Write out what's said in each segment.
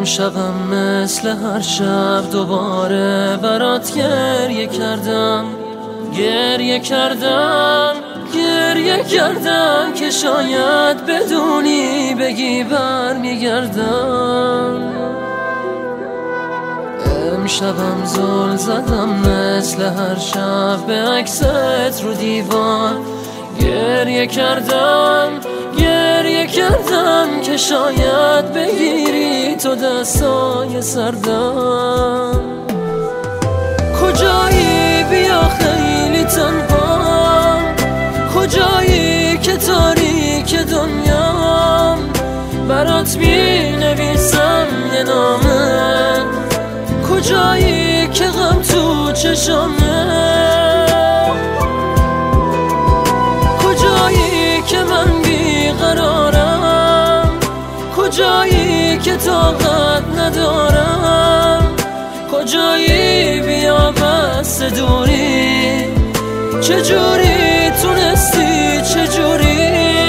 امشبم مثل هر شب دوباره برات گریه کردم که شاید بدونی بگی برمیگردم. امشبم زل زدم مثل هر شب به عکست رو دیوار، گریه کردم که شاید بگیری تو دستای سردم. کجایی بیا خیلی تنها، کجایی که تاریک دنیام، برات می نویسم یه نامه. کجایی که غم تو چشامه، کجایی که من بیقرارم، کجایی که طاقت ندارم، کجایی بیا بس دوری، چجوری تونستی چجوری.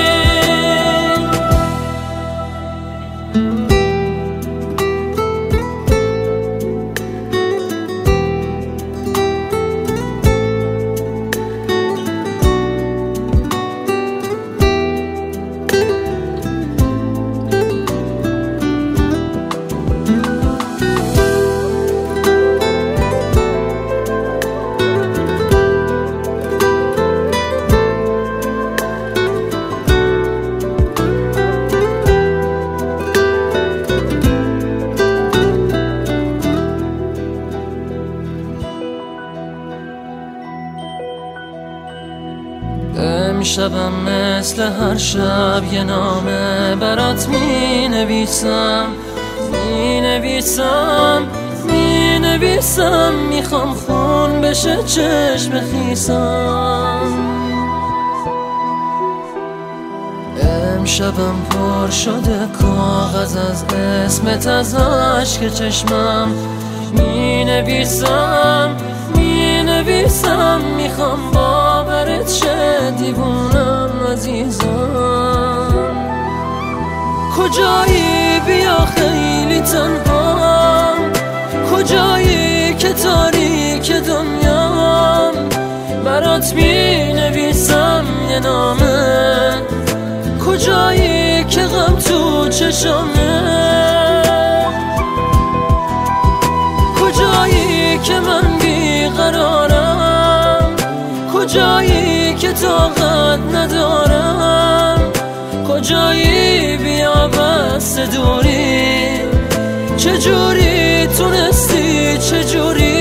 امشبم مثل هر شب یه نامه برات می نویسم، میخوام خون بشه چشم خیسم. امشبم پر شده کاغذ از اسمت، از عشق چشمم می نویسم، میخوام باورت شه دیوونم عزیزم. کجایی بیا خیلی تنها، کجایی که تاریک دنیام، برات می نویسم یه نامه. کجایی که غم تو چشامه، کجایی که من بیقرارم، کجایی که طاقت ندارم، کجایی بیا بس دوری، چجوری تونستی چجوری.